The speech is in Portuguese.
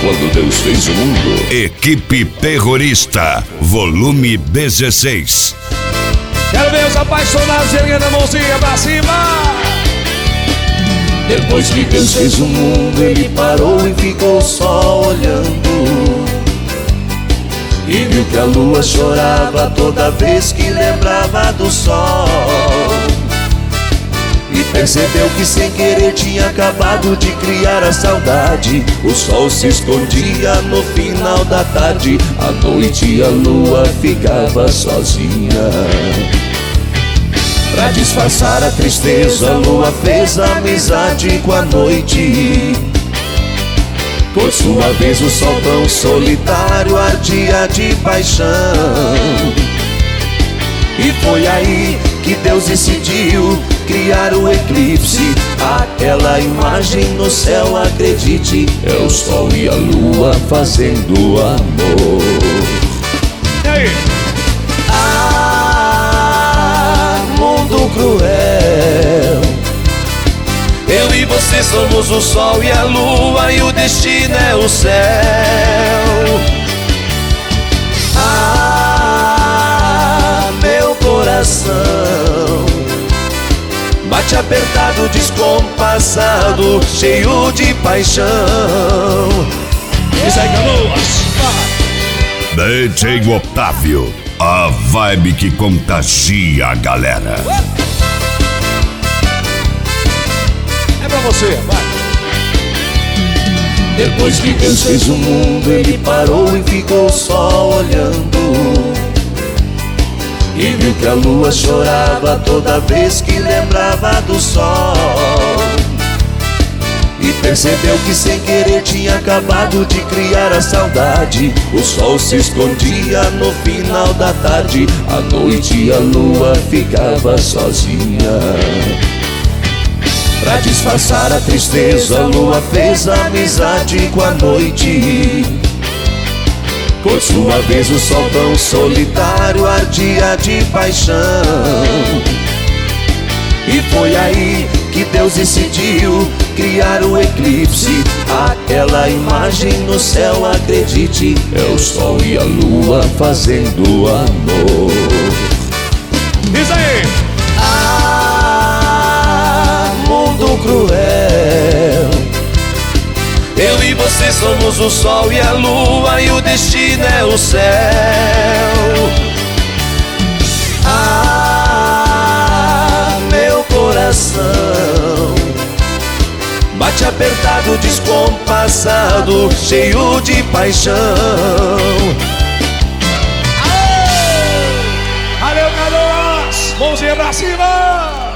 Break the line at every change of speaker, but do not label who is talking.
quando Deus fez o mundo.
Equipe Terrorista, volume 16.
Quero ver os apaixonados erguendo a mãozinha pra cima.
Depois que Deus fez o mundo, ele parou e ficou só olhando. E viu que a lua chorava toda vez que lembrava do sol. E percebeu que sem querer tinha acabado de criar a saudade. O sol se escondia no final da tarde, à noite a lua ficava sozinha. Pra disfarçar a tristeza, a lua fez amizade com a noite. Por sua vez o sol tão solitário ardia de paixão. E foi aí que Deus decidiu criar o eclipse. Aquela imagem no céu, acredite, é o sol e a lua fazendo amor.
E aí?
Mundo cruel, eu e você somos o sol e a lua, e o destino é o céu. Meu coração bate apertado, descompassado, cheio de paixão.
Isso aí, Canoas.
DJ Otávio, a vibe que contagia a galera.
É pra você, vai.
Depois que Deus fez o mundo, ele parou e ficou só olhando. E viu que a lua chorava toda vez que lembrava do sol. E percebeu que sem querer tinha acabado de criar a saudade. O sol se escondia no final da tarde, à noite a lua ficava sozinha. Pra disfarçar a tristeza, a lua fez amizade com a noite. Por sua vez o sol tão solitário ardia de paixão. E foi aí que Deus decidiu criar o eclipse. Aquela imagem no céu, acredite, é o sol e a lua fazendo amor.
Isso aí.
Mundo cruel, eu e você somos o sol e a lua, e o destino é o céu. Meu coração bate apertado, descompassado, cheio de paixão.
Valeu, Canoas. Mãozinha pra cima.